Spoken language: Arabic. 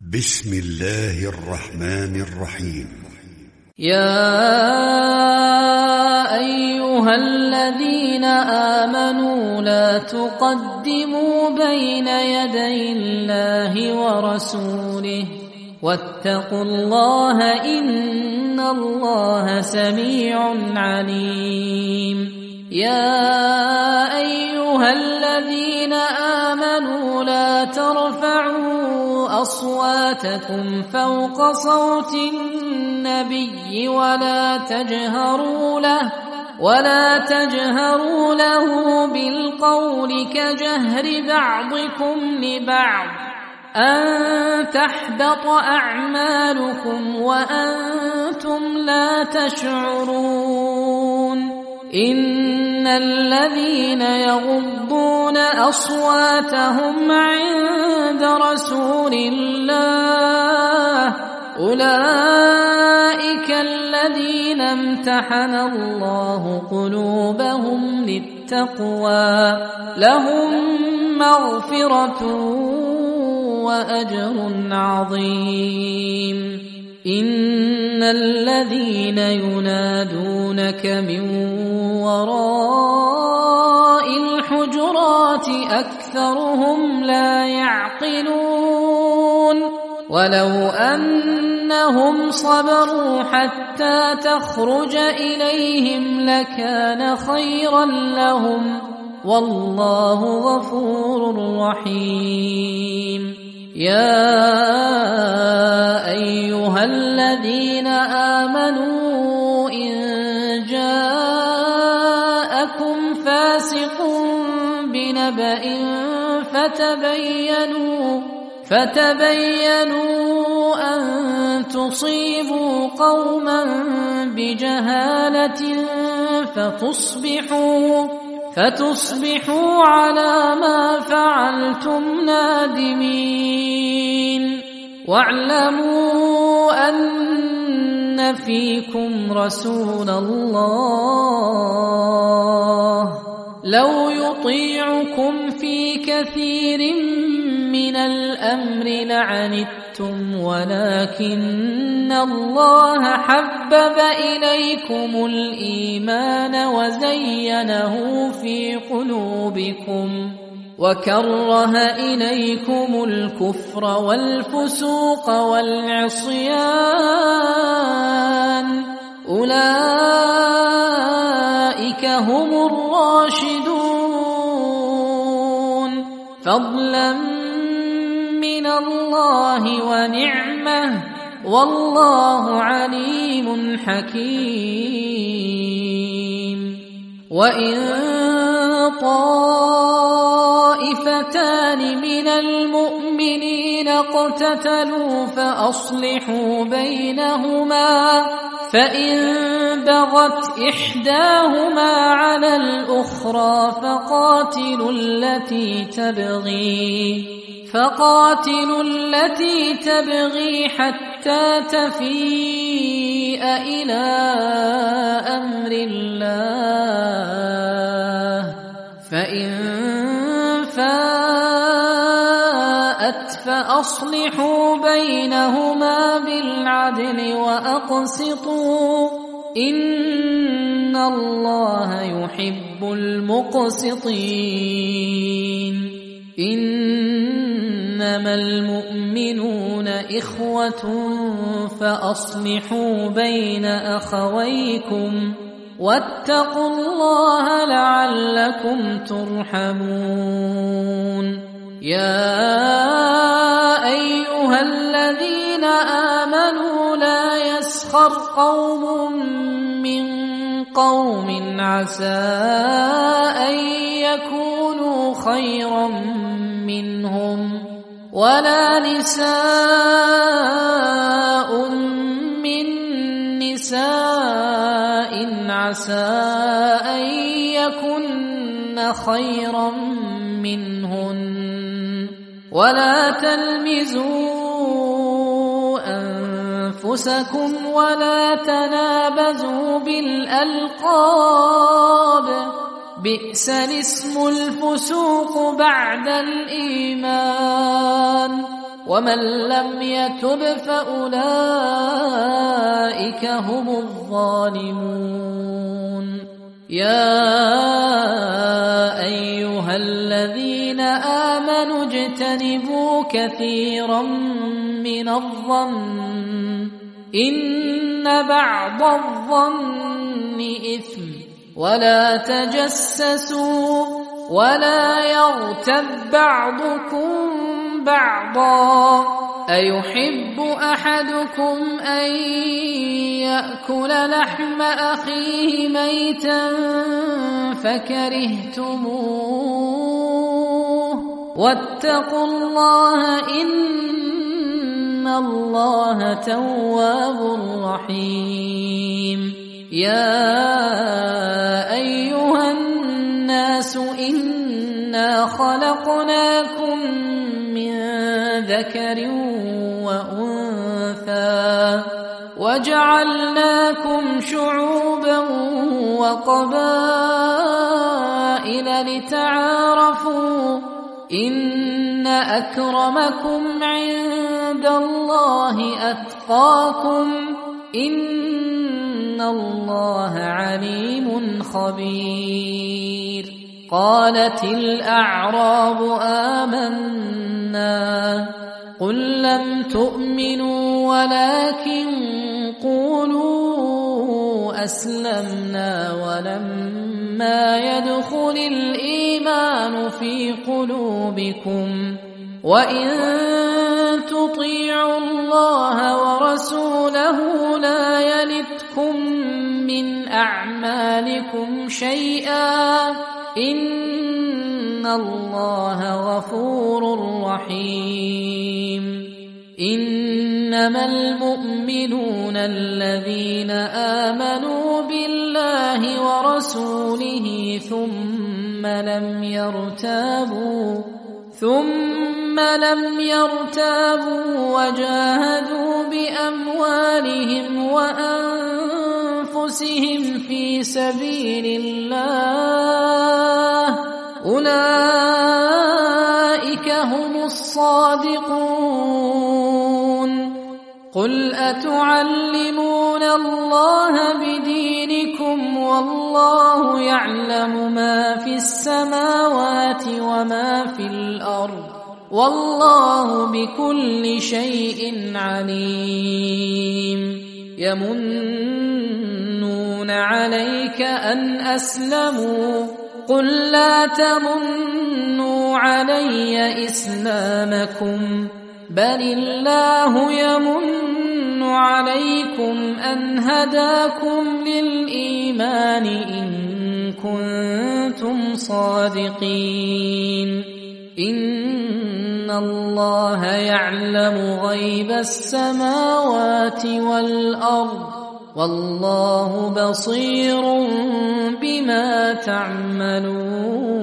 بسم الله الرحمن الرحيم. يا أيها الذين آمنوا لا تقدموا بين يدي الله ورسوله واتقوا الله إن الله سميع عليم. يا أيها الذين آمنوا لا ترفعوا أصواتكم فوق صوت النبي ولا تجهروا له بالقول كجهر بعضكم لبعض أن تحبط أعمالكم وأنتم لا تشعرون. إن الذين يغضون أصواتهم عند رسول الله أولئك الذين امتحن الله قلوبهم للتقوى لهم مغفرة وأجر عظيم. إن الذين ينادونك من وراء الحجرات أكثرهم لا يعقلون. ولو أنهم صبروا حتى تخرج إليهم لكان خيرا لهم والله غفور رحيم. يا أيها الذين آمنوا إن جاءكم فاسق بنبأ فتبينوا أن تصيبوا قوما بجهالة فتصبحوا على ما فعلتم نادمين. واعلموا أن فيكم رسول الله لو يطيعكم في كثير من الأمر لعنتم ولكن الله حبب إليكم الإيمان وزينه في قلوبكم وكره إليكم الكفر والفسوق والعصيان أولئك هم الراشدون فضلا من الله ونعمه والله عليم حكيم. وإن طائفتان من المؤمنين اقتتلوا فأصلحوا بينهما فإن بغت إحداهما على الأخرى فقاتلوا التي تبغي حتى تفيء إلى أمر الله فإن فاءت فأصلحوا بينهما بالعدل وأقسطوا إن الله يحب المقسطين. إنما المؤمنون إخوة فأصلحوا بين أخويكم واتقوا الله لعلكم ترحمون. يا أيها الذين آمنوا لا يسخر قوم من قوم عسى أن يكونوا خيرا منهم ولا نساء من نساء عسى أن يكن خيرا منهن ولا تلمزوا أنفسكم ولا تنابزوا بالألقاب بئس الاسم الفسوق بعد الإيمان ومن لم يتب فأولئك هم الظالمون يا أيها الذين آمنوا اجتنبوا كثيرا من الظن إن بعض الظن إثم ولا تجسسوا ولا يغتب بعضكم بعضا أيحب أحدكم أن يأكل لحم أخيه ميتا فكرهتموه واتقوا الله إن الله تواب رحيم يا أيها الناس إنا خلقناكم من ذكر وأنثى وجعلناكم شعوبا وقبائل لتعارفوا إن أكرمكم عند الله أتقاكم إن الله عليم خبير قالت الأعراب آمنا قل لم تؤمنوا ولكن قولوا أسلمنا ولما يدخل الإيمان في قلوبكم وإن تطيعوا الله ورسوله لا يلتكم من أعمالكم شيئا إن الله غفور رحيم إنما المؤمنون الذين آمنوا بالله ورسوله ثم لم يرتابوا وجاهدوا بأموالهم وأنفسهم في سبيل الله أولئك هم الصادقون قل أتعلمون الله بدينكم والله يعلم ما في السماوات وما في الأرض والله بكل شيء عليم يمنون عليك أن أسلموا قل لا تمنوا علي إسلامكم بل الله يمن عليكم أن هداكم للإيمان إن كنتم صادقين إن الله يعلم غيب السماوات والأرض والله بصير بما تعملون